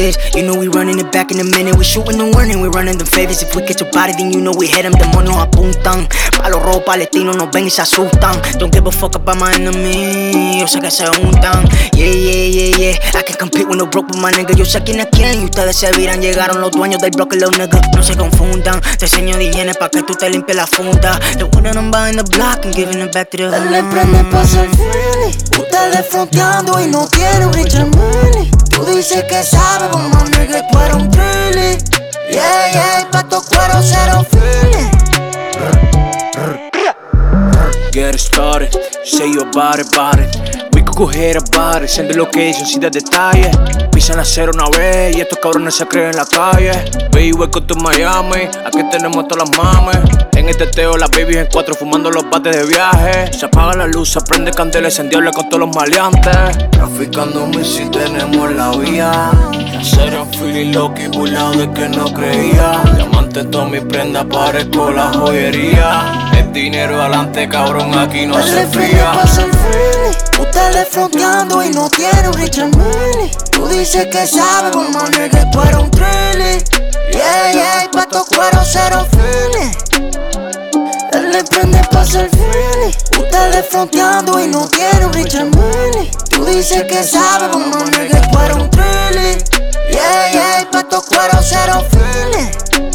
this. You know we running it back in a minute. We shooting the warning, we running them favors. If we get your body, then you know we hit them. Demonios apuntan. Pa' los rojos palestinos nos ven y se asustan. Don't give a fuck about my enemy. Yo sé que se juntan. Yeah. I can compete with no broke with my nigga. Yo sé quién es quién y ustedes se viran. Llegaron los dueños del bloque, los niggas. No se confundan. Te enseño de higiene pa' que tú te limpies la funda. The one that I'm buying the block and giving it back to the hood. Él le prende pa' ser freely. Ustedes fronteando y no quieren Richard Mille. Tú dices que sabes, but my nigga, tú eres un trilly. Yeah, pa' tu cuero cero feeling. Get it started, say you about it. We could go ahead about it, send the location, see the detalle. Pisan a cero una vez y estos cabrones se creen en la calle. Baby, welcome to Miami, aquí tenemos todas las mames. En este teo las babies en cuatro fumando los bates de viaje. Se apaga la luz, se prende candela, encendible con todos los maleantes. Traficando si tenemos la vía. Hacer un feeling loco y burlado de que no creía. Diamante toda mi prenda, parezco la joyería. El dinero adelante, cabrón, aquí no se fría. Ustedes fronteando y no tienen Richard Mille. Tú dices que sabes, but my nigga, tú eres un trilly. Yeah, pa' tu cuero cero feeling. Él le prende pa' ser freely. Ustedes fronteando y no tienen Richard Mille. Tú dices que sabes, but my nigga, tú eres un trilly. Yeah, pa' tu cuero cero feeling.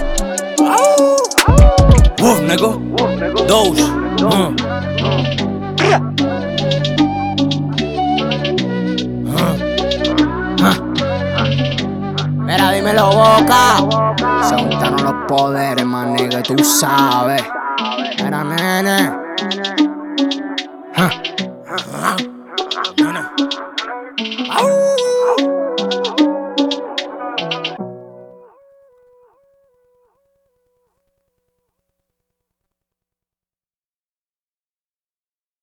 Woof, nigga. Dose. Mira, dímelo, Boca. Se juntaron los poderes, man, nigga, tú sabes. Mira, nene. Nene.